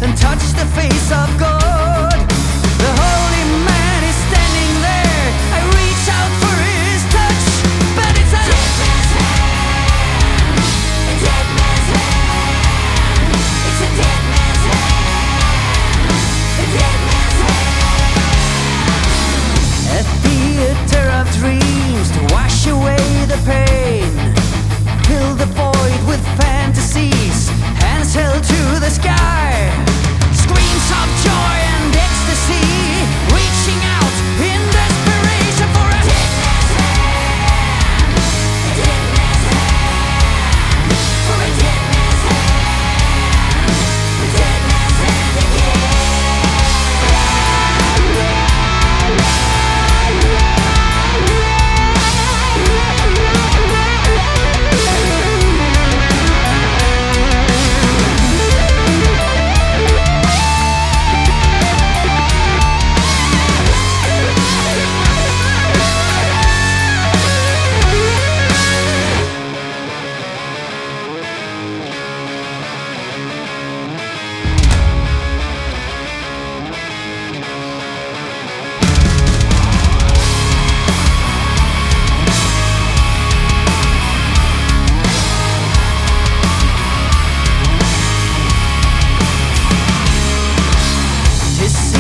and touch the face of God. The holy man is standing there. I reach out for his touch, but it's a dead man's hand. A dead man's hand. It's a dead man's hand. A dead man's hand. A theater of dreams to wash away the pain. Fill the void with fantasies, hands held to the sky. Screams of joy and ecstasy, reaching out in desperation for a dead man's hand. A dead man's hand. For a dead man's hand. A dead man's hand again.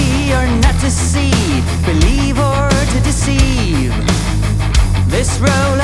To see, believe or to deceive. This road